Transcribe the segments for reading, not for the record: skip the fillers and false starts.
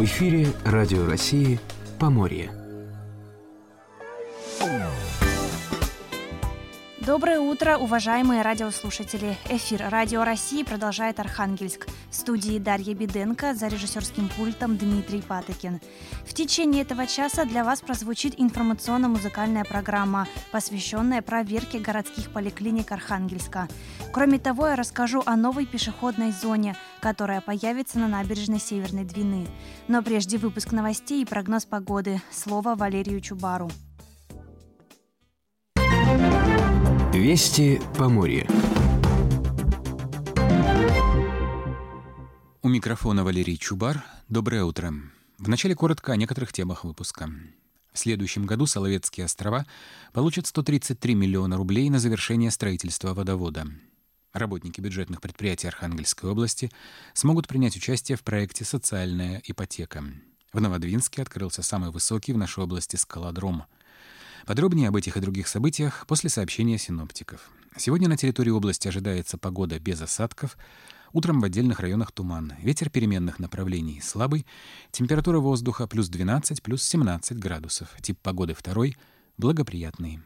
эфире Радио России «Поморье». Доброе утро, уважаемые радиослушатели. Эфир Радио России продолжает Архангельск. В студии Дарья Беденко, за режиссерским пультом Дмитрий Патокин. В течение этого часа для вас прозвучит информационно-музыкальная программа, посвященная проверке городских поликлиник Архангельска. Кроме того, я расскажу о новой пешеходной зоне, которая появится на набережной Северной Двины. Но прежде выпуск новостей и прогноз погоды. Слово Валерию Чубару. Вести Поморья. У микрофона Валерий Чубар. Доброе утро. Вначале коротко о некоторых темах выпуска. В следующем году Соловецкие острова получат 133 миллиона рублей на завершение строительства водовода. Работники бюджетных предприятий Архангельской области смогут принять участие в проекте «Социальная ипотека». В Новодвинске открылся самый высокий в нашей области скалодром. Подробнее об этих и других событиях после сообщения синоптиков. Сегодня на территории области ожидается погода без осадков. Утром в отдельных районах туман. Ветер переменных направлений слабый. Температура воздуха плюс 12, плюс 17 градусов. Тип погоды второй – благоприятный.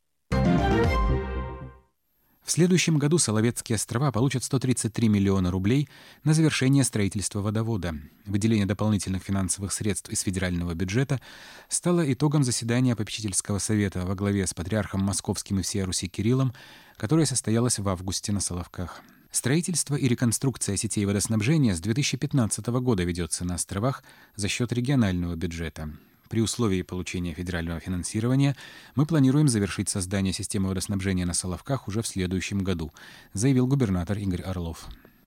В следующем году Соловецкие острова получат 133 миллиона рублей на завершение строительства водовода. Выделение дополнительных финансовых средств из федерального бюджета стало итогом заседания попечительского совета во главе с патриархом Московским и всея Руси Кириллом, которое состоялось в августе на Соловках. Строительство и реконструкция сетей водоснабжения с 2015 года ведется на островах за счет регионального бюджета. При условии получения федерального финансирования мы планируем завершить создание системы водоснабжения на Соловках уже в следующем году, заявил губернатор Игорь Орлов.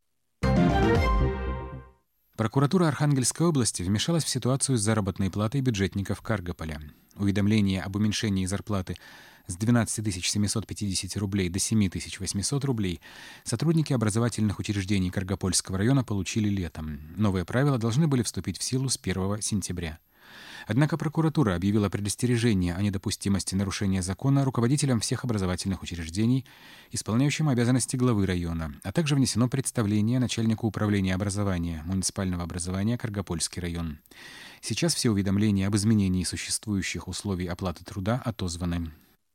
Прокуратура Архангельской области вмешалась в ситуацию с заработной платой бюджетников Каргополя. Уведомление об уменьшении зарплаты с 12 750 рублей до 7 800 рублей сотрудники образовательных учреждений Каргопольского района получили летом. Новые правила должны были вступить в силу с 1 сентября. Однако прокуратура объявила предостережение о недопустимости нарушения закона руководителям всех образовательных учреждений, исполняющим обязанности главы района, а также внесено представление начальнику управления образования муниципального образования Каргопольский район. Сейчас все уведомления об изменении существующих условий оплаты труда отозваны.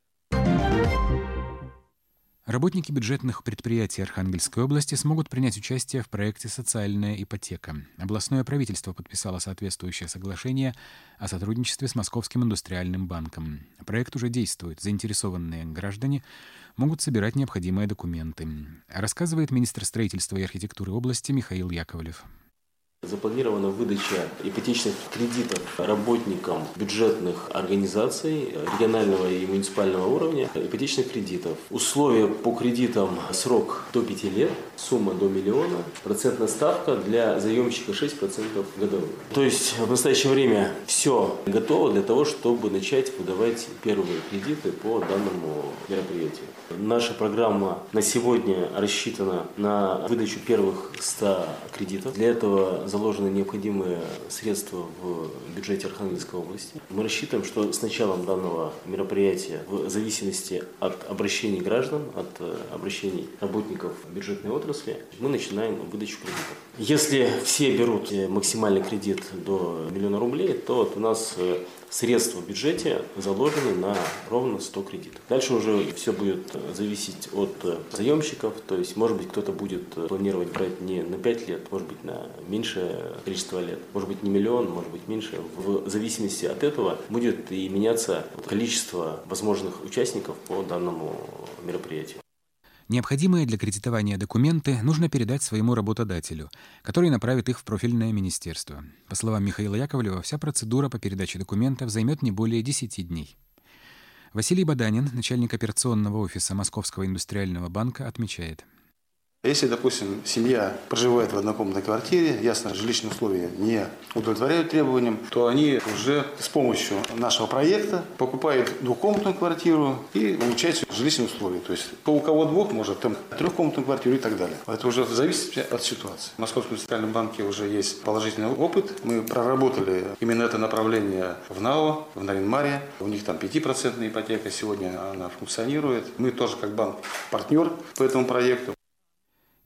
Работники бюджетных предприятий Архангельской области смогут принять участие в проекте «Социальная ипотека». Областное правительство подписало соответствующее соглашение о сотрудничестве с Московским индустриальным банком. Проект уже действует. Заинтересованные граждане могут собирать необходимые документы. Рассказывает министр строительства и архитектуры области Михаил Яковлев. Запланирована выдача ипотечных кредитов работникам бюджетных организаций регионального и муниципального уровня, ипотечных кредитов. Условия по кредитам: срок до 5 лет, сумма до 1 миллиона, процентная ставка для заемщика 6% годовых. То есть в настоящее время все готово для того, чтобы начать выдавать первые кредиты по данному мероприятию. Наша программа на сегодня рассчитана на выдачу первых 100 кредитов. Для этого заложены необходимые средства в бюджете Архангельской области. Мы рассчитываем, что с началом данного мероприятия, в зависимости от обращений граждан, от обращений работников бюджетной отрасли, мы начинаем выдачу кредитов. Если все берут максимальный кредит до 1 миллиона рублей, то у нас средства в бюджете заложены на ровно 100 кредитов. Дальше уже все будет зависеть от заемщиков, то есть, может быть, кто-то будет планировать брать не на 5 лет, может быть, на меньшее количество лет, может быть, не 1 миллион, может быть, меньше. В зависимости от этого будет и меняться количество возможных участников по данному мероприятию. Необходимые для кредитования документы нужно передать своему работодателю, который направит их в профильное министерство. По словам Михаила Яковлева, вся процедура по передаче документов займет не более 10 дней. Василий Баданин, начальник операционного офиса Московского индустриального банка, отмечает. Если, допустим, семья проживает в однокомнатной квартире, ясно, жилищные условия не удовлетворяют требованиям, то они уже с помощью нашего проекта покупают двухкомнатную квартиру и улучшают жилищные условия. То есть у кого двух, может там трехкомнатную квартиру и так далее. Это уже зависит от ситуации. В Московском индустриальном банке уже есть положительный опыт. Мы проработали именно это направление в НАО, в Нарьян-Маре. У них там 5% ипотека, сегодня она функционирует. Мы тоже как банк партнер по этому проекту.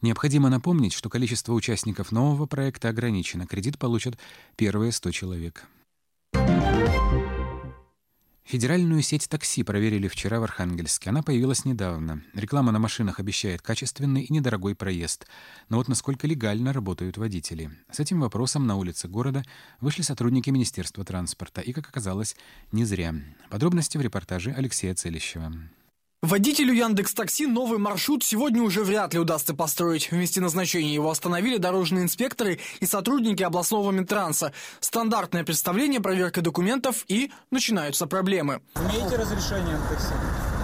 Необходимо напомнить, что количество участников нового проекта ограничено. Кредит получат первые 100 человек. Федеральную сеть такси проверили вчера в Архангельске. Она появилась недавно. Реклама на машинах обещает качественный и недорогой проезд. Но вот насколько легально работают водители? С этим вопросом на улице города вышли сотрудники Министерства транспорта. И, как оказалось, не зря. Подробности в репортаже Алексея Целищева. Водителю Яндекс.Такси новый маршрут сегодня уже вряд ли удастся построить. В месте назначения его остановили дорожные инспекторы и сотрудники областного Минтранса. Стандартное представление, проверка документов и начинаются проблемы. Имеете разрешение на такси?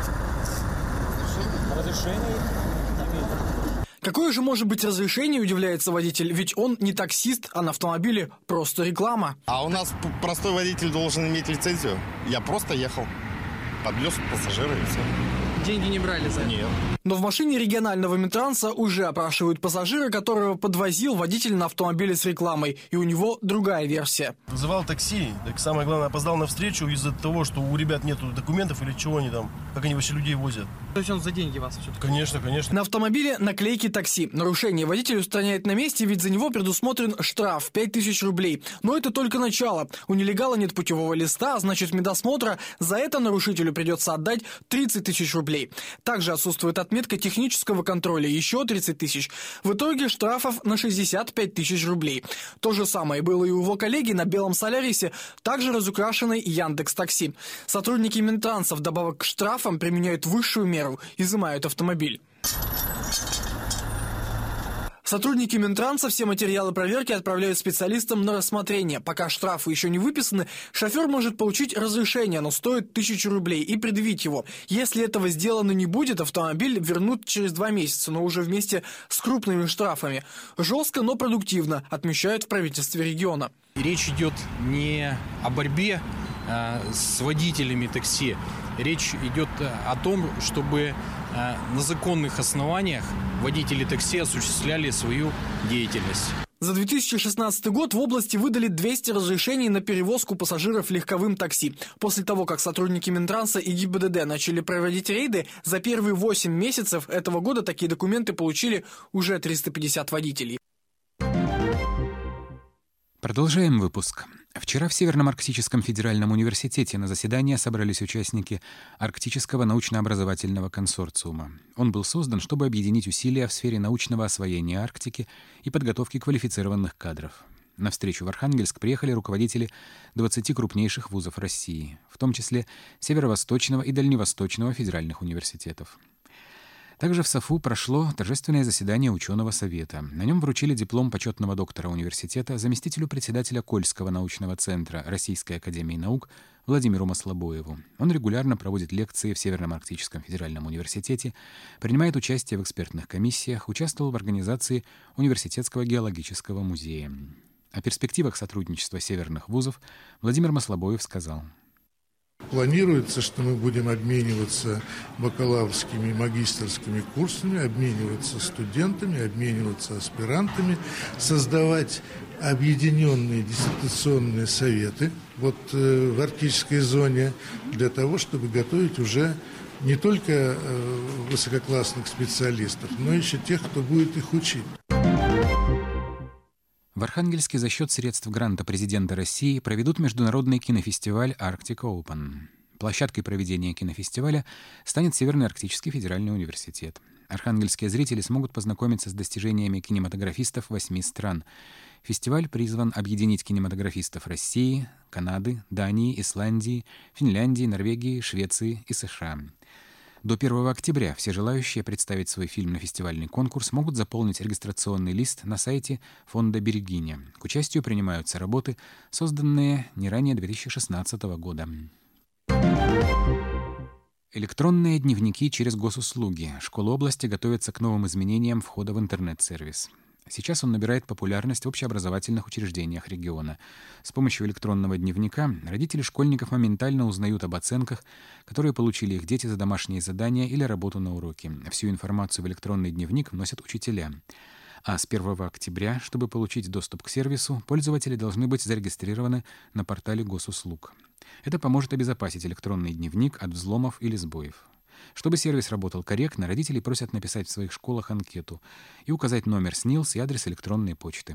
Разрешение имеете. Какое же может быть разрешение, удивляется водитель, ведь он не таксист, а на автомобиле просто реклама. А у нас простой водитель должен иметь лицензию. Я просто ехал, подвез пассажира и все. Деньги не брали за это? Нет. Но в машине регионального Минтранса уже опрашивают пассажира, которого подвозил водитель на автомобиле с рекламой. И у него другая версия. Вызывал такси, так самое главное, опоздал на встречу из-за того, что у ребят нету документов или чего они там, как они вообще людей возят. То есть он за деньги вас все-таки? Конечно, конечно. На автомобиле наклейки такси. Нарушение водитель устраняет на месте, ведь за него предусмотрен штраф 5000 рублей. Но это только начало. У нелегала нет путевого листа, а значит медосмотра. За это нарушителю придется отдать 30 тысяч рублей. Также отсутствует отметка технического контроля, еще 30 тысяч. В итоге штрафов на 65 тысяч рублей. То же самое было и у его коллеги на белом Солярисе, также разукрашенной Яндекс.Такси. Сотрудники Минтранса вдобавок к штрафам применяют высшую меру – изымают автомобиль. Сотрудники Минтранса все материалы проверки отправляют специалистам на рассмотрение. Пока штрафы еще не выписаны, шофер может получить разрешение, но стоит 1000 рублей, и предъявить его. Если этого сделано не будет, автомобиль вернут через 2 месяца, но уже вместе с крупными штрафами. Жестко, но продуктивно, отмечают в правительстве региона. Речь идет не о борьбе с водителями такси. Речь идет о том, чтобы на законных основаниях водители такси осуществляли свою деятельность. За 2016 год в области выдали 200 разрешений на перевозку пассажиров легковым такси. После того, как сотрудники Минтранса и ГИБДД начали проводить рейды, за первые 8 месяцев этого года такие документы получили уже 350 водителей. Продолжаем выпуск. Вчера в Северном Арктическом федеральном университете на заседание собрались участники Арктического научно-образовательного консорциума. Он был создан, чтобы объединить усилия в сфере научного освоения Арктики и подготовки квалифицированных кадров. На встречу в Архангельск приехали руководители 20 крупнейших вузов России, в том числе Северо-Восточного и Дальневосточного федеральных университетов. Также в САФУ прошло торжественное заседание ученого совета. На нем вручили диплом почетного доктора университета заместителю председателя Кольского научного центра Российской академии наук Владимиру Маслобоеву. Он регулярно проводит лекции в Северном Арктическом федеральном университете, принимает участие в экспертных комиссиях, участвовал в организации Университетского геологического музея. О перспективах сотрудничества северных вузов Владимир Маслобоев сказал: Планируется, что мы будем обмениваться бакалаврскими и магистерскими курсами, обмениваться студентами, обмениваться аспирантами, создавать объединенные диссертационные советы в арктической зоне для того, чтобы готовить уже не только высококлассных специалистов, но еще тех, кто будет их учить. В Архангельске за счет средств гранта президента России проведут международный кинофестиваль Arctic Open. Площадкой проведения кинофестиваля станет Северный Арктический федеральный университет. Архангельские зрители смогут познакомиться с достижениями кинематографистов 8 стран. Фестиваль призван объединить кинематографистов России, Канады, Дании, Исландии, Финляндии, Норвегии, Швеции и США. До 1 октября все желающие представить свой фильм на фестивальный конкурс могут заполнить регистрационный лист на сайте фонда «Берегиня». К участию принимаются работы, созданные не ранее 2016 года. Электронные дневники через госуслуги. Школа области готовится к новым изменениям входа в интернет-сервис. Сейчас он набирает популярность в общеобразовательных учреждениях региона. С помощью электронного дневника родители школьников моментально узнают об оценках, которые получили их дети за домашние задания или работу на уроке. Всю информацию в электронный дневник вносят учителя. А с 1 октября, чтобы получить доступ к сервису, пользователи должны быть зарегистрированы на портале госуслуг. Это поможет обезопасить электронный дневник от взломов или сбоев. Чтобы сервис работал корректно, родители просят написать в своих школах анкету и указать номер СНИЛС и адрес электронной почты.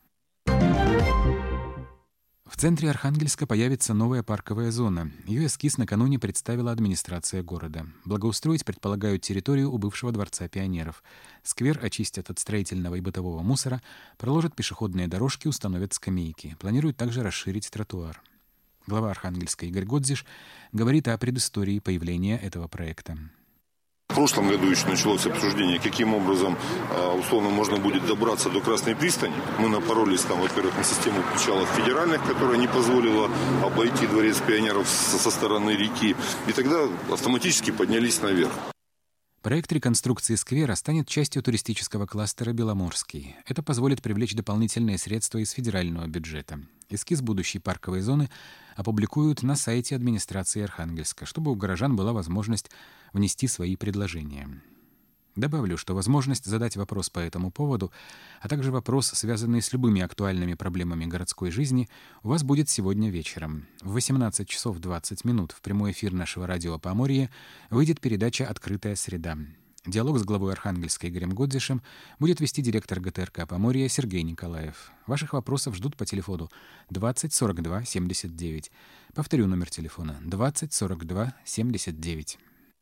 В центре Архангельска появится новая парковая зона. Ее эскиз накануне представила администрация города. Благоустроить предполагают территорию у бывшего Дворца пионеров. Сквер очистят от строительного и бытового мусора, проложат пешеходные дорожки, установят скамейки. Планируют также расширить тротуар. Глава Архангельска Игорь Годзиш говорит о предыстории появления этого проекта. В прошлом году еще началось обсуждение, каким образом условно можно будет добраться до Красной пристани. Мы напоролись там, во-первых, на систему причалов федеральных, которая не позволила обойти Дворец пионеров со стороны реки. И тогда автоматически поднялись наверх. Проект реконструкции сквера станет частью туристического кластера «Беломорский». Это позволит привлечь дополнительные средства из федерального бюджета. Эскиз будущей парковой зоны опубликуют на сайте администрации Архангельска, чтобы у горожан была возможность внести свои предложения. Добавлю, что возможность задать вопрос по этому поводу, а также вопрос, связанный с любыми актуальными проблемами городской жизни, у вас будет сегодня вечером. В 18 часов 20 минут в прямой эфир нашего радио «Поморье» выйдет передача «Открытая среда». Диалог с главой Архангельска Игорем Годзишем будет вести директор ГТРК «Поморье» Сергей Николаев. Ваших вопросов ждут по телефону 20 42 79. Повторю номер телефона 20 42 79.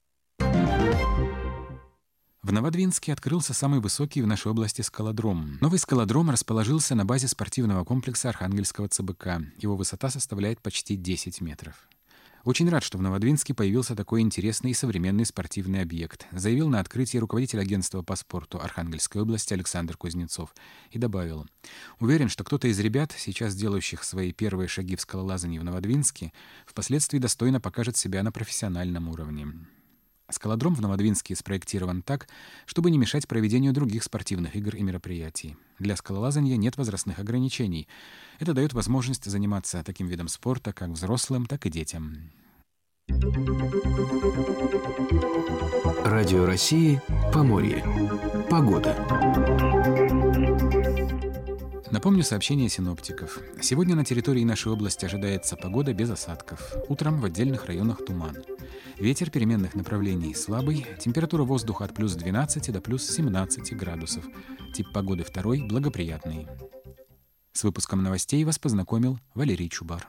В Новодвинске открылся самый высокий в нашей области скалодром. Новый скалодром расположился на базе спортивного комплекса Архангельского ЦБК. Его высота составляет почти 10 метров. Очень рад, что в Новодвинске появился такой интересный и современный спортивный объект, заявил на открытии руководитель агентства по спорту Архангельской области Александр Кузнецов и добавил: «Уверен, что кто-то из ребят, сейчас делающих свои первые шаги в скалолазании в Новодвинске, впоследствии достойно покажет себя на профессиональном уровне». Скалодром в Новодвинске спроектирован так, чтобы не мешать проведению других спортивных игр и мероприятий. Для скалолазания нет возрастных ограничений. Это дает возможность заниматься таким видом спорта как взрослым, так и детям. Радио России «Поморье». Погода. Напомню сообщение синоптиков. Сегодня на территории нашей области ожидается погода без осадков. Утром в отдельных районах туман. Ветер переменных направлений слабый. Температура воздуха от плюс 12 до плюс 17 градусов. Тип погоды второй, благоприятный. С выпуском новостей вас познакомил Валерий Чубар.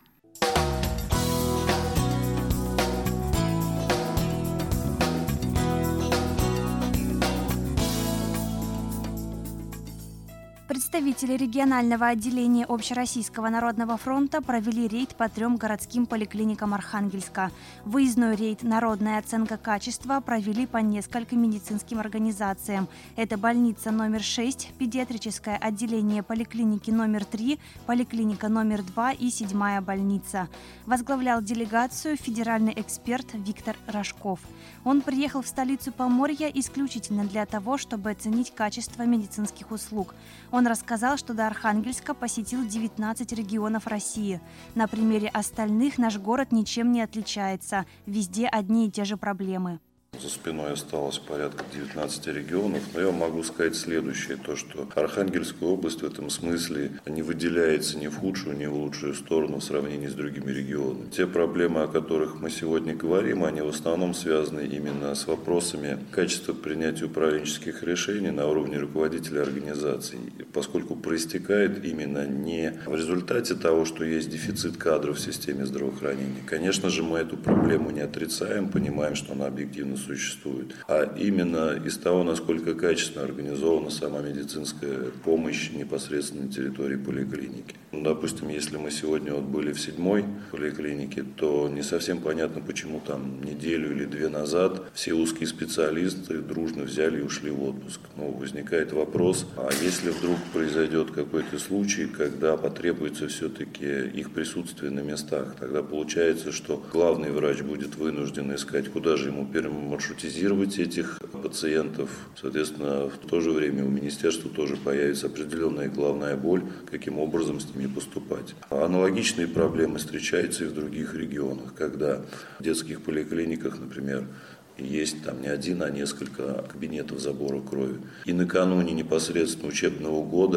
Представители регионального отделения Общероссийского народного фронта провели рейд по 3 городским поликлиникам Архангельска. Выездной рейд «Народная оценка качества» провели по нескольким медицинским организациям. Это больница номер 6, педиатрическое отделение поликлиники номер 3, поликлиника номер 2 и 7-я больница. Возглавлял делегацию федеральный эксперт Виктор Рожков. Он приехал в столицу Поморья исключительно для того, чтобы оценить качество медицинских услуг. Он рассказал, что до Архангельска посетил 19 регионов России. На примере остальных наш город ничем не отличается. Везде одни и те же проблемы. За спиной осталось порядка 19 регионов, но я могу сказать следующее, то что Архангельская область в этом смысле не выделяется ни в худшую, ни в лучшую сторону в сравнении с другими регионами. Те проблемы, о которых мы сегодня говорим, они в основном связаны именно с вопросами качества принятия управленческих решений на уровне руководителя организаций, поскольку проистекает именно не в результате того, что есть дефицит кадров в системе здравоохранения. Конечно же, мы эту проблему не отрицаем, понимаем, что она объективно существует, а именно из того, насколько качественно организована сама медицинская помощь непосредственно на территории поликлиники. Допустим, если мы сегодня были в 7-й поликлинике, то не совсем понятно, почему там неделю или 2 назад все узкие специалисты дружно взяли и ушли в отпуск. Возникает вопрос, а если вдруг произойдет какой-то случай, когда потребуется все-таки их присутствие на местах, тогда получается, что главный врач будет вынужден искать, куда же ему маршрутизировать этих пациентов. Соответственно, в то же время у министерства тоже появится определенная головная боль, каким образом с ними поступать. Аналогичные проблемы встречаются и в других регионах, когда в детских поликлиниках, например, есть там не один, а несколько кабинетов забора крови. И накануне непосредственно учебного года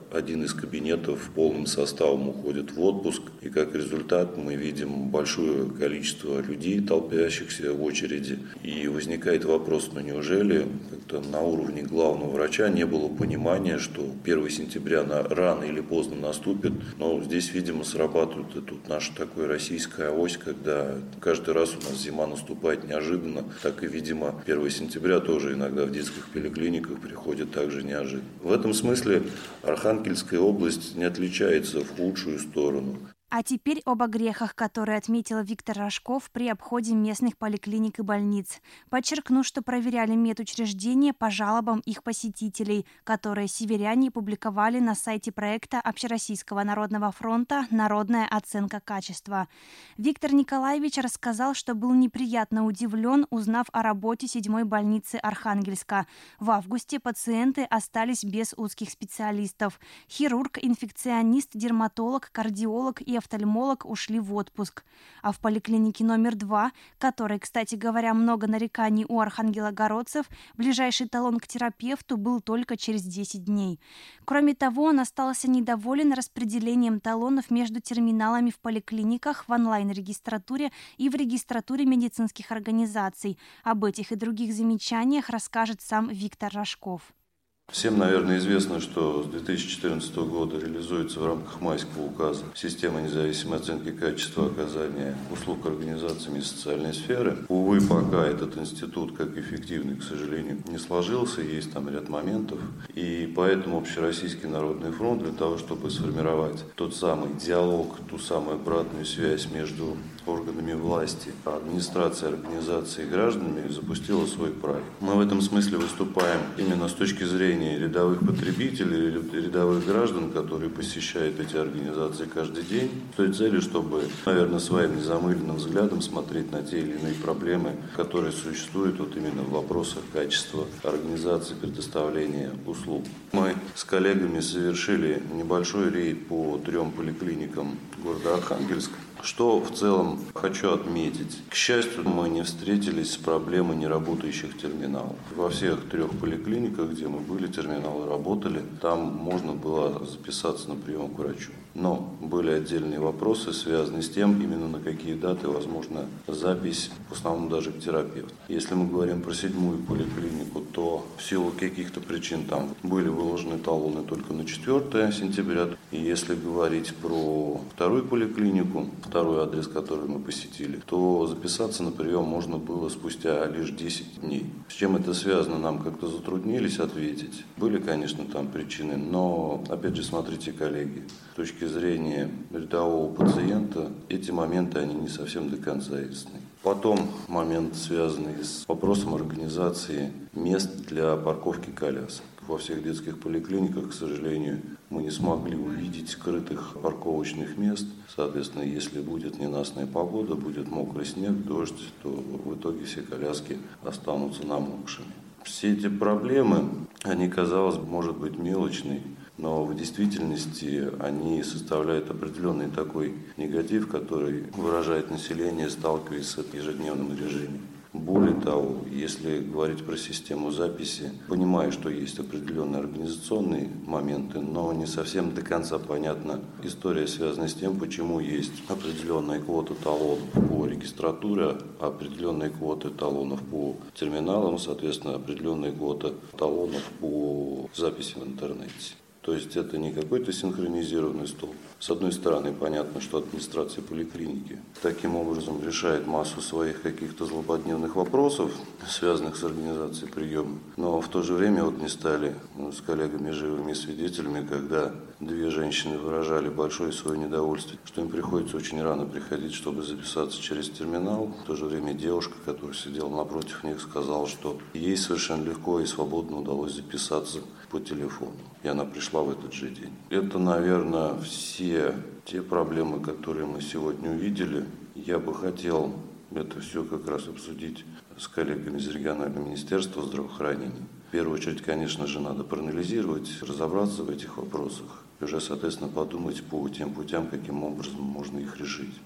один из кабинетов полным составом уходит в отпуск, и как результат мы видим большое количество людей, толпящихся в очереди. И возникает вопрос, неужели как-то на уровне главного врача не было понимания, что 1 сентября рано или поздно наступит. Но здесь, видимо, срабатывает и тут наша такая российская ось, когда каждый раз у нас зима наступает неожиданно, так и, видимо, 1 сентября тоже иногда в детских поликлиниках приходит также неожиданно. В этом смысле Архангельская область не отличается в худшую сторону. А теперь об огрехах, которые отметил Виктор Рожков при обходе местных поликлиник и больниц. Подчеркну, что проверяли медучреждения по жалобам их посетителей, которые северяне публиковали на сайте проекта Общероссийского народного фронта «Народная оценка качества». Виктор Николаевич рассказал, что был неприятно удивлен, узнав о работе 7-й больницы Архангельска. В августе пациенты остались без узких специалистов. Хирург, инфекционист, дерматолог, кардиолог и офтальмолог ушли в отпуск. А в поликлинике номер 2, которой, кстати говоря, много нареканий у архангелогородцев, ближайший талон к терапевту был только через 10 дней. Кроме того, он остался недоволен распределением талонов между терминалами в поликлиниках, в онлайн-регистратуре и в регистратуре медицинских организаций. Об этих и других замечаниях расскажет сам Виктор Рожков. Всем, наверное, известно, что с 2014 года реализуется в рамках Майского указа система независимой оценки качества оказания услуг организациями социальной сферы. Увы, пока этот институт как эффективный, к сожалению, не сложился, есть там ряд моментов. И поэтому Общероссийский народный фронт для того, чтобы сформировать тот самый диалог, ту самую обратную связь между органами власти, администрацией, организацией и гражданами, запустила свой проект. Мы в этом смысле выступаем именно с точки зрения рядовых потребителей, рядовых граждан, которые посещают эти организации каждый день, с той целью, чтобы, наверное, своим незамыленным взглядом смотреть на те или иные проблемы, которые существуют вот именно в вопросах качества организации предоставления услуг. Мы с коллегами совершили небольшой рейд по 3 поликлиникам города Архангельска. Что в целом хочу отметить. К счастью, мы не встретились с проблемой неработающих терминалов. Во всех 3 поликлиниках, где мы были, терминалы работали. Там можно было записаться на прием к врачу. Но были отдельные вопросы, связанные с тем, именно на какие даты возможна запись, в основном даже к терапевту. Если мы говорим про 7-ю поликлинику, то в силу каких-то причин там были выложены талоны только на 4 сентября. И если говорить про 2-ю поликлинику, 2-й адрес, который мы посетили, то записаться на прием можно было спустя лишь 10 дней. С чем это связано, нам как-то затруднились ответить. Были, конечно, там причины, но, опять же, смотрите, коллеги, с точки зрения рядового пациента, эти моменты, они не совсем до конца ясны. Потом момент, связанный с вопросом организации мест для парковки колясок. Во всех детских поликлиниках, к сожалению, мы не смогли увидеть скрытых парковочных мест. Соответственно, если будет ненастная погода, будет мокрый снег, дождь, то в итоге все коляски останутся намокшими. Все эти проблемы, они, казалось бы, может быть мелочные, но в действительности они составляют определенный такой негатив, который выражает население, сталкиваясь с этим ежедневным режимом. Более того, если говорить про систему записи, понимаю, что есть определенные организационные моменты, но не совсем до конца понятна история, связанная с тем, почему есть определенная квота талонов по регистратуре, определенные квоты талонов по терминалам, соответственно, определенная квота талонов по записи в интернете. То есть это не какой-то синхронизированный столб. С одной стороны, понятно, что администрация поликлиники таким образом решает массу своих каких-то злободневных вопросов, связанных с организацией приема. Но в то же время вот не стали с коллегами живыми свидетелями, когда 2 женщины выражали большое свое недовольствие, что им приходится очень рано приходить, чтобы записаться через терминал. В то же время девушка, которая сидела напротив них, сказала, что ей совершенно легко и свободно удалось записаться по телефону. И она пришла в этот же день. Это, наверное, все те проблемы, которые мы сегодня увидели. Я бы хотел это все как раз обсудить с коллегами из регионального министерства здравоохранения. В первую очередь, конечно же, надо проанализировать, разобраться в этих вопросах и уже, соответственно, подумать по тем путям, каким образом можно их решить.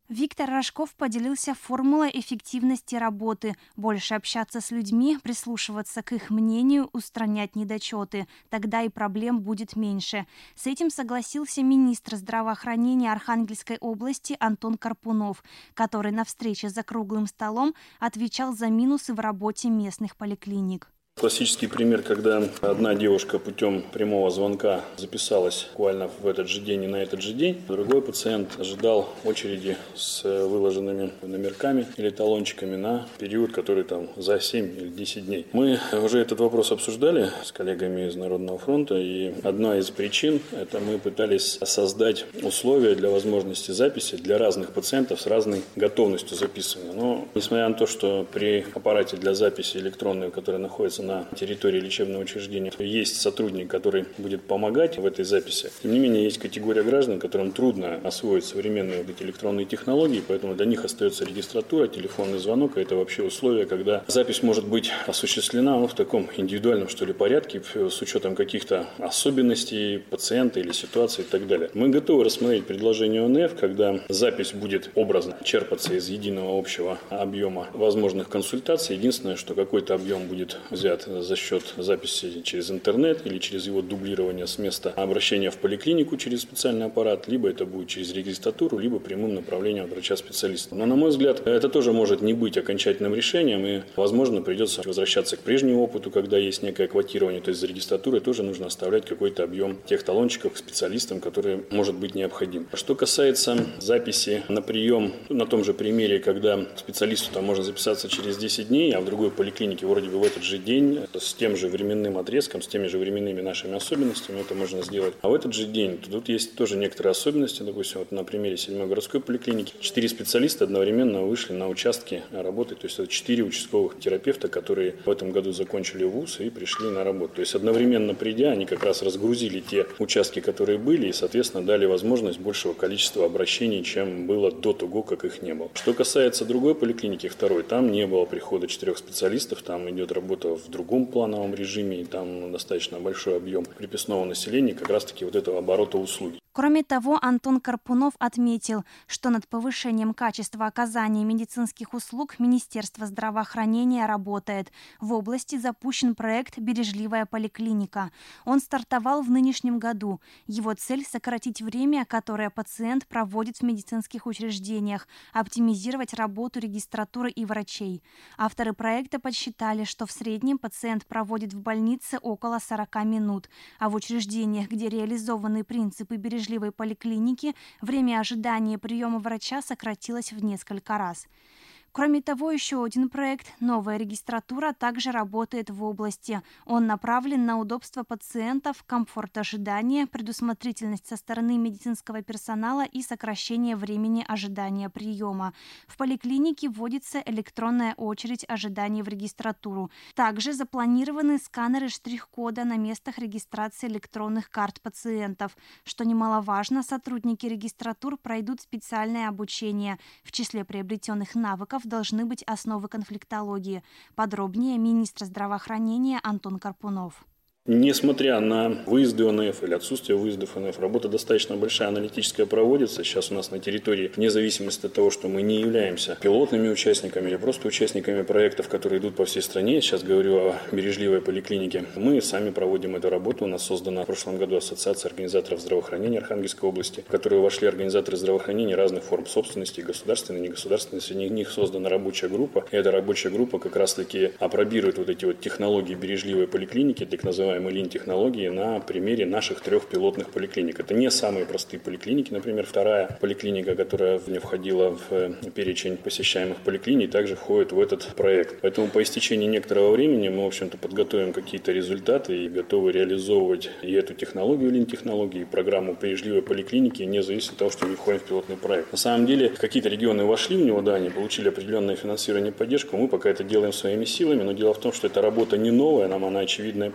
Виктор Рожков поделился формулой эффективности работы. Больше общаться с людьми, прислушиваться к их мнению, устранять недочеты. Тогда и проблем будет меньше. С этим согласился министр здравоохранения Архангельской области Антон Карпунов, который на встрече за круглым столом отвечал за минусы в работе местных поликлиник. Классический пример, когда одна девушка путем прямого звонка записалась буквально в этот же день и на этот же день. Другой пациент ожидал очереди с выложенными номерками или талончиками на период, который там за 7 или 10 дней. Мы уже этот вопрос обсуждали с коллегами из Народного фронта, и одна из причин – это мы пытались создать условия для возможности записи для разных пациентов с разной готовностью записывания. Но несмотря на то, что при аппарате для записи электронной, который находится на территории лечебного учреждения, есть сотрудник, который будет помогать в этой записи. Тем не менее, есть категория граждан, которым трудно освоить современные вот эти электронные технологии, поэтому для них остается регистратура, телефонный звонок, и это вообще условия, когда запись может быть осуществлена в таком индивидуальном, что ли, порядке, с учетом каких-то особенностей пациента или ситуации и так далее. Мы готовы рассмотреть предложение ОНФ, когда запись будет образно черпаться из единого общего объема возможных консультаций. Единственное, что какой-то объем будет взят за счет записи через интернет или через его дублирование с места обращения в поликлинику через специальный аппарат, либо это будет через регистратуру, либо прямым направлением врача-специалиста. Но, на мой взгляд, это тоже может не быть окончательным решением, и, возможно, придется возвращаться к прежнему опыту, когда есть некое квотирование, то есть за регистратурой тоже нужно оставлять какой-то объем тех талончиков к специалистам, который может быть необходим. Что касается записи на прием, на том же примере, когда специалисту там можно записаться через 10 дней, а в другой поликлинике вроде бы в этот же день, с тем же временным отрезком, с теми же временными нашими особенностями это можно сделать. А в этот же день тут есть тоже некоторые особенности. Допустим, вот на примере 7-й городской поликлиники 4 специалиста одновременно вышли на участки работать. То есть это 4 участковых терапевта, которые в этом году закончили вуз и пришли на работу. То есть одновременно придя, они как раз разгрузили те участки, которые были, и, соответственно, дали возможность большего количества обращений, чем было до того, как их не было. Что касается другой поликлиники, 2-й, там не было прихода 4 специалистов, там идет работа в другом плановом режиме, и там достаточно большой объем приписного населения, как раз-таки вот этого оборота услуги. Кроме того, Антон Карпунов отметил, что над повышением качества оказания медицинских услуг Министерство здравоохранения работает. В области запущен проект «Бережливая поликлиника». Он стартовал в нынешнем году. Его цель – сократить время, которое пациент проводит в медицинских учреждениях, оптимизировать работу регистратуры и врачей. Авторы проекта подсчитали, что в среднем пациент проводит в больнице около 40 минут, а в учреждениях, где реализованы принципы бережливой поликлиники, время ожидания приема врача сократилось в несколько раз. Кроме того, еще один проект «Новая регистратура» также работает в области. Он направлен на удобство пациентов, комфорт ожидания, предусмотрительность со стороны медицинского персонала и сокращение времени ожидания приема. В поликлинике вводится электронная очередь ожидания в регистратуру. Также запланированы сканеры штрих-кода на местах регистрации электронных карт пациентов. Что немаловажно, сотрудники регистратур пройдут специальное обучение. В числе приобретенных навыков должны быть основы конфликтологии. Подробнее министр здравоохранения Антон Карпунов. Несмотря на выезды ОНФ или отсутствие выездов ОНФ, работа достаточно большая аналитическая проводится. Сейчас у нас на территории, вне зависимости от того, что мы не являемся пилотными участниками или просто участниками проектов, которые идут по всей стране, сейчас говорю о бережливой поликлинике, мы сами проводим эту работу. У нас создана в прошлом году Ассоциация организаторов здравоохранения Архангельской области, в которую вошли организаторы здравоохранения разных форм собственности, государственной, негосударственной. Среди них создана рабочая группа. И эта рабочая группа как раз-таки опробирует вот эти вот технологии бережливой поликлиники, так называемые лин-технологии, на примере наших 3 пилотных поликлиник. Это не самые простые поликлиники. Например, 2-я поликлиника, которая не входила в перечень посещаемых поликлиник, также входит в этот проект. Поэтому по истечении некоторого времени мы, в общем-то, подготовим какие-то результаты и готовы реализовывать и эту технологию лин-технологии, и программу бережливой поликлиники, не зависит от того, что мы входим в пилотный проект. На самом деле, какие-то регионы вошли в него, да, они получили определенное финансирование и поддержку. Мы пока это делаем своими силами, но дело в том, что эта работа не новая, нам она очевидна и понятна.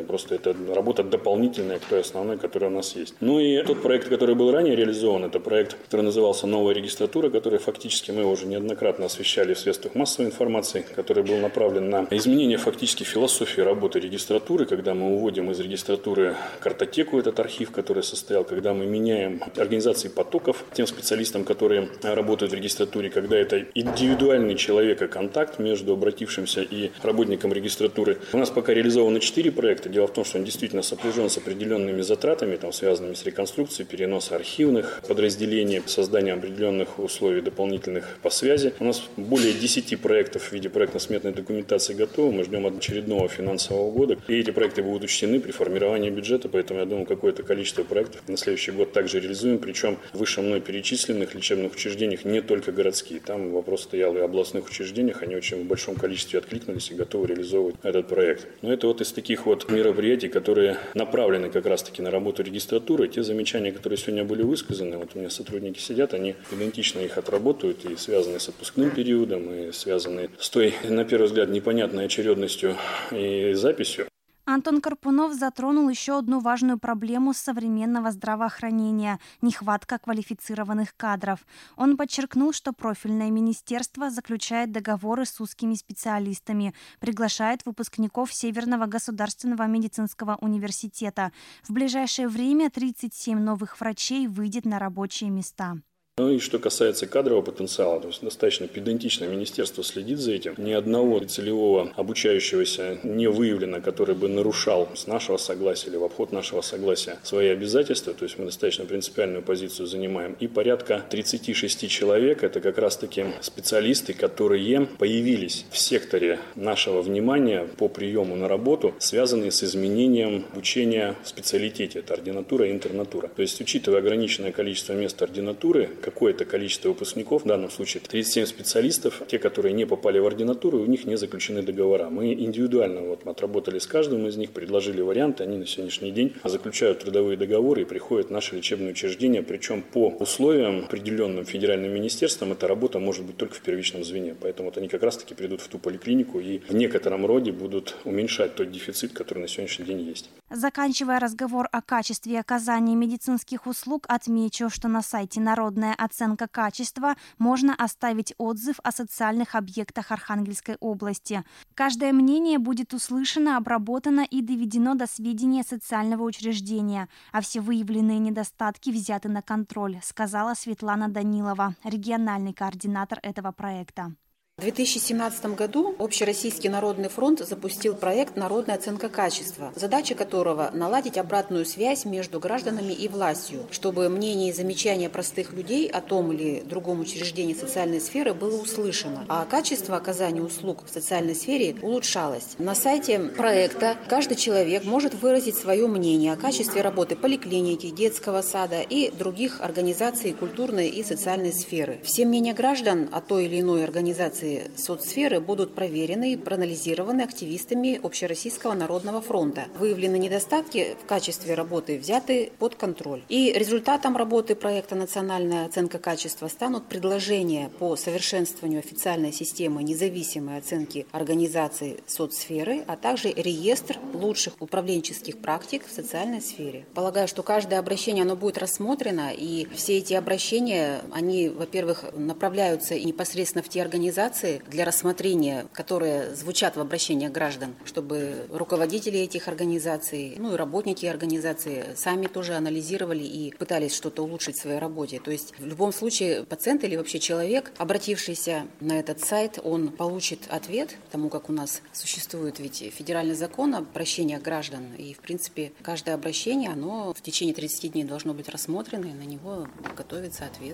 просто это работа дополнительная к той основной, которая у нас есть. Ну и тот проект, который был ранее реализован, это проект, который назывался «Новая регистратура», который фактически мы уже неоднократно освещали в средствах массовой информации, который был направлен на изменение фактически философии работы регистратуры, когда мы уводим из регистратуры картотеку, этот архив, который состоял, когда мы меняем организации потоков тем специалистам, которые работают в регистратуре, когда это индивидуальный человека-контакт между обратившимся и работником регистратуры. У нас пока реализовано 4 проекта. Дело в том, что он действительно сопряжен с определенными затратами, связанными с реконструкцией, переноса архивных подразделений, созданием определенных условий дополнительных по связи. У нас более 10 проектов в виде проектно-сметной документации готовы. Мы ждем очередного финансового года. И эти проекты будут учтены при формировании бюджета, поэтому я думаю, какое-то количество проектов на следующий год также реализуем. Причем выше мной перечисленных лечебных учреждениях не только городские. Там вопрос стоял и о областных учреждениях. Они очень в большом количестве откликнулись и готовы реализовывать этот проект. Но это вот из таких вот мероприятий, которые направлены как раз-таки на работу регистратуры. Те замечания, которые сегодня были высказаны, вот у меня сотрудники сидят, они идентично их отработают и связаны с отпускным периодом, и связаны с той, на первый взгляд, непонятной очередностью и записью. Антон Карпунов затронул еще одну важную проблему современного здравоохранения – нехватка квалифицированных кадров. Он подчеркнул, что профильное министерство заключает договоры с узкими специалистами, приглашает выпускников Северного государственного медицинского университета. В ближайшее время 37 новых врачей выйдет на рабочие места. Ну и что касается кадрового потенциала, то есть достаточно педантично министерство следит за этим. Ни одного целевого обучающегося не выявлено, который бы нарушал с нашего согласия или в обход нашего согласия свои обязательства. То есть мы достаточно принципиальную позицию занимаем. И порядка 36 человек – это как раз-таки специалисты, которые появились в секторе нашего внимания по приему на работу, связанные с изменением обучения в специалитете. Это ординатура и интернатура. То есть, учитывая ограниченное количество мест ординатуры, какое-то количество выпускников, в данном случае 37 специалистов, те, которые не попали в ординатуру, у них не заключены договора. Мы индивидуально отработали с каждым из них, предложили варианты, они на сегодняшний день заключают трудовые договоры и приходят в наши лечебные учреждения, причем по условиям, определенным федеральным министерством, эта работа может быть только в первичном звене. Поэтому они как раз-таки придут в ту поликлинику и в некотором роде будут уменьшать тот дефицит, который на сегодняшний день есть. Заканчивая разговор о качестве оказания медицинских услуг, отмечу, что на сайте «Народная оценка качества» можно оставить отзыв о социальных объектах Архангельской области. Каждое мнение будет услышано, обработано и доведено до сведения социального учреждения, а все выявленные недостатки взяты на контроль, сказала Светлана Данилова, региональный координатор этого проекта. В 2017 году Общероссийский народный фронт запустил проект «Народная оценка качества», задача которого – наладить обратную связь между гражданами и властью, чтобы мнение и замечания простых людей о том или другом учреждении социальной сферы было услышано, а качество оказания услуг в социальной сфере улучшалось. На сайте проекта каждый человек может выразить свое мнение о качестве работы поликлиники, детского сада и других организаций культурной и социальной сферы. Все мнения граждан о той или иной организации соцсферы будут проверены и проанализированы активистами Общероссийского народного фронта. Выявлены недостатки в качестве работы взяты под контроль. И результатом работы проекта «Национальная оценка качества» станут предложения по совершенствованию официальной системы независимой оценки организаций соцсферы, а также реестр лучших управленческих практик в социальной сфере. Полагаю, что каждое обращение оно будет рассмотрено, и все эти обращения, они, во-первых, направляются непосредственно в те организации, для рассмотрения, которые звучат в обращениях граждан, чтобы руководители этих организаций, и работники организации сами тоже анализировали и пытались что-то улучшить в своей работе. То есть в любом случае пациент или вообще человек, обратившийся на этот сайт, он получит ответ, потому как у нас существует ведь федеральный закон о обращениях граждан, и в принципе каждое обращение, оно в течение 30 дней должно быть рассмотрено, и на него готовится ответ.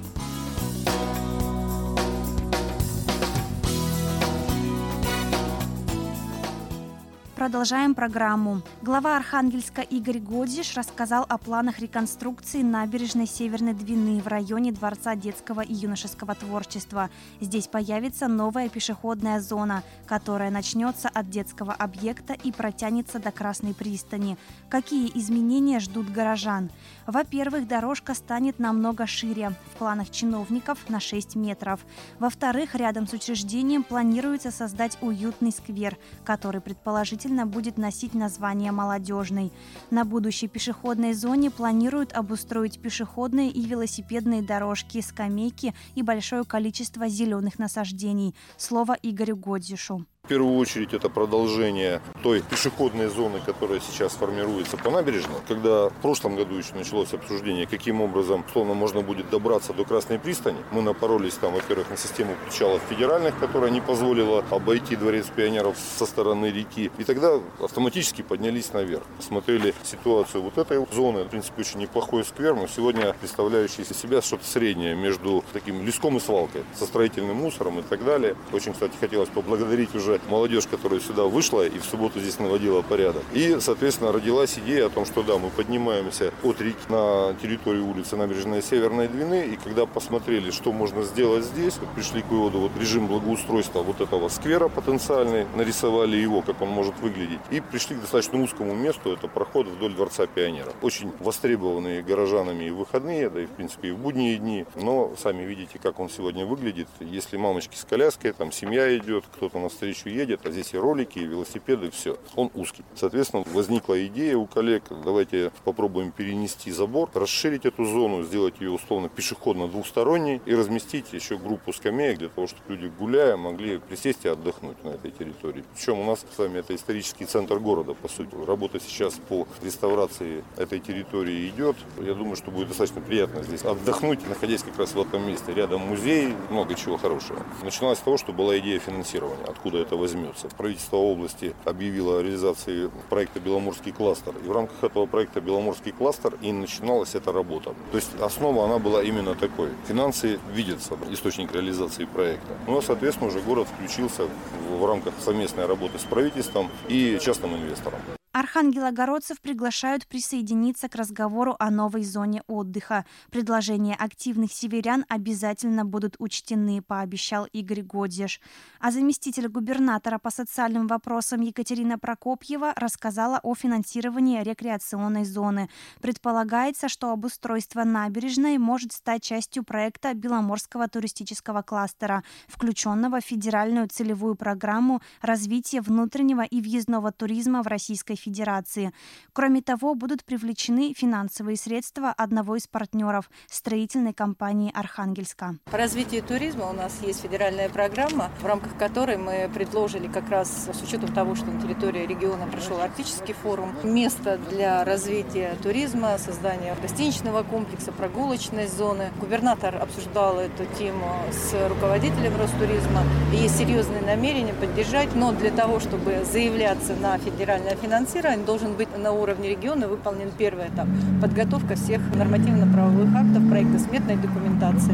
Продолжаем программу. Глава Архангельска Игорь Годзиш рассказал о планах реконструкции набережной Северной Двины в районе Дворца детского и юношеского творчества. Здесь появится новая пешеходная зона, которая начнется от детского объекта и протянется до Красной пристани. Какие изменения ждут горожан? Во-первых, дорожка станет намного шире, в планах чиновников на 6 метров. Во-вторых, рядом с учреждением планируется создать уютный сквер, который предположительно обязательно будет носить название «Молодежный». На будущей пешеходной зоне планируют обустроить пешеходные и велосипедные дорожки, скамейки и большое количество зеленых насаждений. Слово Игорю Годзишу. В первую очередь это продолжение той пешеходной зоны, которая сейчас формируется по набережной. Когда в прошлом году еще началось обсуждение, каким образом, условно, можно будет добраться до Красной пристани, мы напоролись там, во-первых, на систему причалов федеральных, которая не позволила обойти Дворец пионеров со стороны реки. И тогда автоматически поднялись наверх. Смотрели ситуацию вот этой зоны. В принципе, очень неплохой сквер, но сегодня представляющий из себя что-то среднее между таким леском и свалкой, со строительным мусором и так далее. Очень, кстати, хотелось поблагодарить уже молодежь, которая сюда вышла и в субботу здесь наводила порядок. И, соответственно, родилась идея о том, что да, мы поднимаемся от реки на территорию улицы Набережной Северной Двины, и когда посмотрели, что можно сделать здесь, вот пришли к выводу, вот режим благоустройства вот этого сквера потенциальный, нарисовали его, как он может выглядеть, и пришли к достаточно узкому месту, это проход вдоль Дворца пионеров. Очень востребованные горожанами и в выходные, да и в принципе и в будние дни, но сами видите, как он сегодня выглядит. Если мамочки с коляской, там семья идет, кто-то навстречу едет, а здесь и ролики, и велосипеды, все. Он узкий. Соответственно, возникла идея у коллег, давайте попробуем перенести забор, расширить эту зону, сделать ее условно пешеходно-двухсторонней и разместить еще группу скамеек для того, чтобы люди, гуляя, могли присесть и отдохнуть на этой территории. Причем у нас с вами это исторический центр города, по сути. Работа сейчас по реставрации этой территории идет. Я думаю, что будет достаточно приятно здесь отдохнуть, находясь как раз в этом месте. Рядом музей, много чего хорошего. Начиналось с того, что была идея финансирования, откуда это возьмется. Правительство области объявило о реализации проекта «Беломорский кластер». И в рамках этого проекта «Беломорский кластер» и начиналась эта работа. То есть основа, она была именно такой. Финансы видятся, источник реализации проекта. Ну, соответственно, уже город включился в рамках совместной работы с правительством и частным инвестором. Архангелогородцев приглашают присоединиться к разговору о новой зоне отдыха. Предложения активных северян обязательно будут учтены, пообещал Игорь Годзиш. А заместитель губернатора по социальным вопросам Екатерина Прокопьева рассказала о финансировании рекреационной зоны. Предполагается, что обустройство набережной может стать частью проекта Беломорского туристического кластера, включенного в федеральную целевую программу развития внутреннего и въездного туризма в Российской Федерации. Кроме того, будут привлечены финансовые средства одного из партнеров – строительной компании Архангельска. По развитию туризма у нас есть федеральная программа, в рамках которой мы предложили как раз с учетом того, что на территории региона прошел Арктический форум, место для развития туризма, создания гостиничного комплекса, прогулочной зоны. Губернатор обсуждал эту тему с руководителем Ростуризма. И есть серьезные намерения поддержать, но для того, чтобы заявляться на федеральное финансирование, должен быть на уровне региона выполнен первый этап – подготовка всех нормативно-правовых актов, проектно-сметной документации.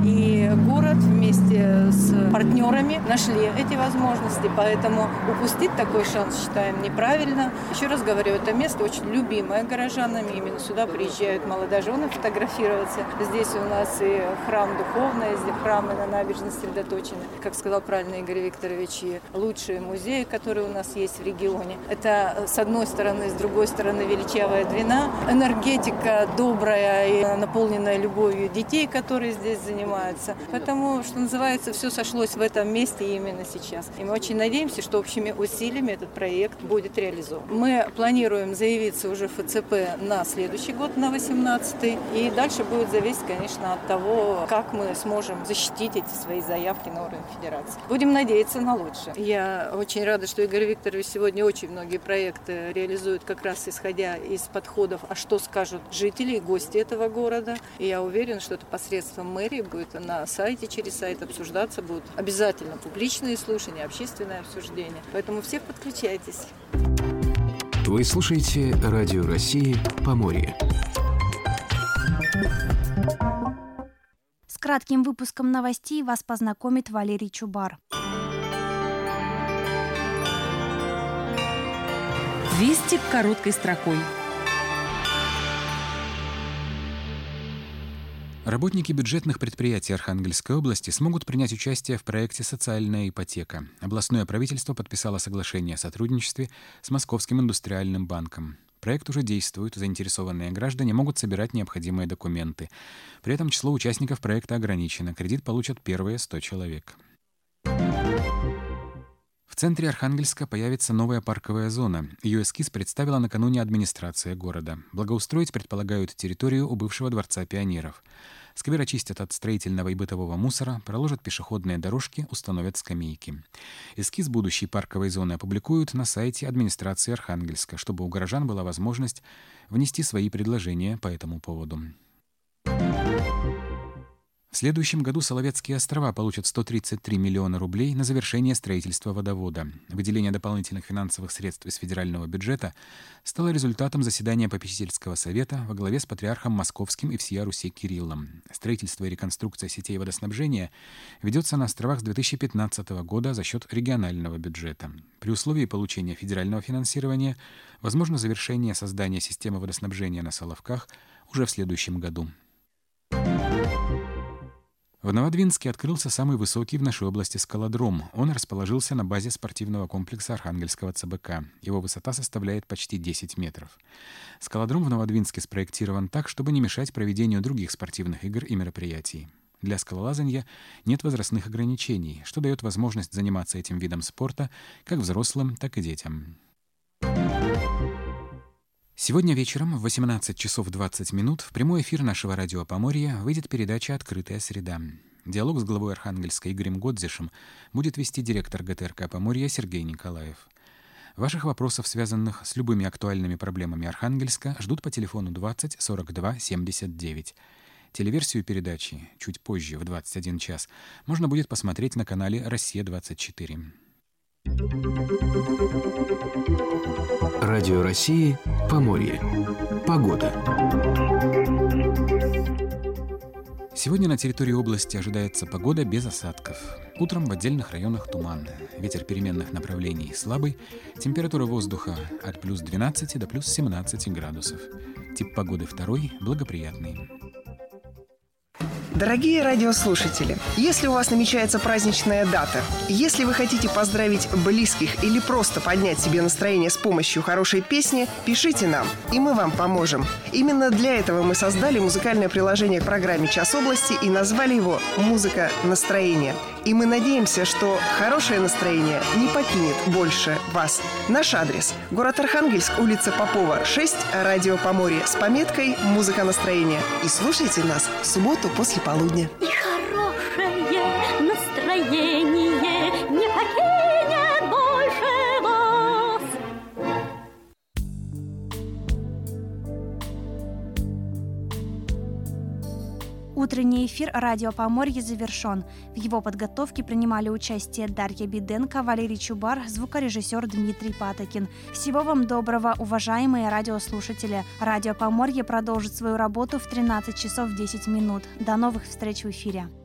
И город вместе с партнерами нашли эти возможности, поэтому упустить такой шанс считаем неправильно. Еще раз говорю, это место очень любимое горожанами, именно сюда приезжают молодожены фотографироваться. Здесь у нас и храм духовный, здесь храмы на набережной сосредоточены, как сказал правильно Игорь Викторович, и лучшие музеи, которые у нас есть в регионе. Это с одной стороны, с другой стороны величавая Двина, энергетика добрая и наполненная любовью детей, которые здесь занимаются. Поэтому, что называется, все сошлось в этом месте именно сейчас. И мы очень надеемся, что общими усилиями этот проект будет реализован. Мы планируем заявиться уже в ФЦП на следующий год, на 18-й. И дальше будет зависеть, конечно, от того, как мы сможем защитить эти свои заявки на уровне федерации. Будем надеяться на лучшее. Я очень рада, что Игорь Викторович сегодня очень многие проекты реализует как раз исходя из подходов, а что скажут жители и гости этого города. И я уверена, что это посредством мэрии будет на сайте, через сайт обсуждаться, будут обязательно публичные слушания, общественное обсуждение. Поэтому всех подключайтесь. Вы слушаете Радио России «Поморье». С кратким выпуском новостей вас познакомит Валерий Чубар. Вести короткой строкой. Работники бюджетных предприятий Архангельской области смогут принять участие в проекте «Социальная ипотека». Областное правительство подписало соглашение о сотрудничестве с Московским индустриальным банком. Проект уже действует, заинтересованные граждане могут собирать необходимые документы. При этом число участников проекта ограничено. Кредит получат первые 100 человек. В центре Архангельска появится новая парковая зона. Ее эскиз представила накануне администрация города. Благоустроить предполагают территорию у бывшего Дворца пионеров. Сквер очистят от строительного и бытового мусора, проложат пешеходные дорожки, установят скамейки. Эскиз будущей парковой зоны опубликуют на сайте администрации Архангельска, чтобы у горожан была возможность внести свои предложения по этому поводу. В следующем году Соловецкие острова получат 133 миллиона рублей на завершение строительства водовода. Выделение дополнительных финансовых средств из федерального бюджета стало результатом заседания попечительского совета во главе с патриархом Московским и всея Руси Кириллом. Строительство и реконструкция сетей водоснабжения ведется на островах с 2015 года за счет регионального бюджета. При условии получения федерального финансирования возможно завершение создания системы водоснабжения на Соловках уже в следующем году. В Новодвинске открылся самый высокий в нашей области скалодром. Он расположился на базе спортивного комплекса Архангельского ЦБК. Его высота составляет почти 10 метров. Скалодром в Новодвинске спроектирован так, чтобы не мешать проведению других спортивных игр и мероприятий. Для скалолазания нет возрастных ограничений, что дает возможность заниматься этим видом спорта как взрослым, так и детям. Сегодня вечером в 18 часов 20 минут в прямой эфир нашего радио Поморья выйдет передача «Открытая среда». Диалог с главой Архангельска Игорем Годзишем будет вести директор ГТРК Поморья Сергей Николаев. Ваших вопросов, связанных с любыми актуальными проблемами Архангельска, ждут по телефону 20 42 79. Телеверсию передачи чуть позже, в 21 час, можно будет посмотреть на канале «Россия-24». Радио России Поморье. Погода. Сегодня на территории области ожидается погода без осадков. Утром в отдельных районах туман. Ветер переменных направлений слабый. Температура воздуха от плюс 12 до плюс 17 градусов. Тип погоды второй, благоприятный. Дорогие радиослушатели, если у вас намечается праздничная дата, если вы хотите поздравить близких или просто поднять себе настроение с помощью хорошей песни, пишите нам, и мы вам поможем. Именно для этого мы создали музыкальное приложение к программе «Час области» и назвали его «Музыка настроения». И мы надеемся, что хорошее настроение не покинет больше вас. Наш адрес – город Архангельск, улица Попова, 6, радио Поморье с пометкой «Музыка настроения». И слушайте нас в субботу после полудня. И хорошее настроение не покинет больше вас. Утренний эфир радио Поморье завершен. В его подготовке принимали участие Дарья Биденко, Валерий Чубар, звукорежиссер Дмитрий Патокин. Всего вам доброго, уважаемые радиослушатели. Радио Поморье продолжит свою работу в 13 часов 10 минут. До новых встреч в эфире.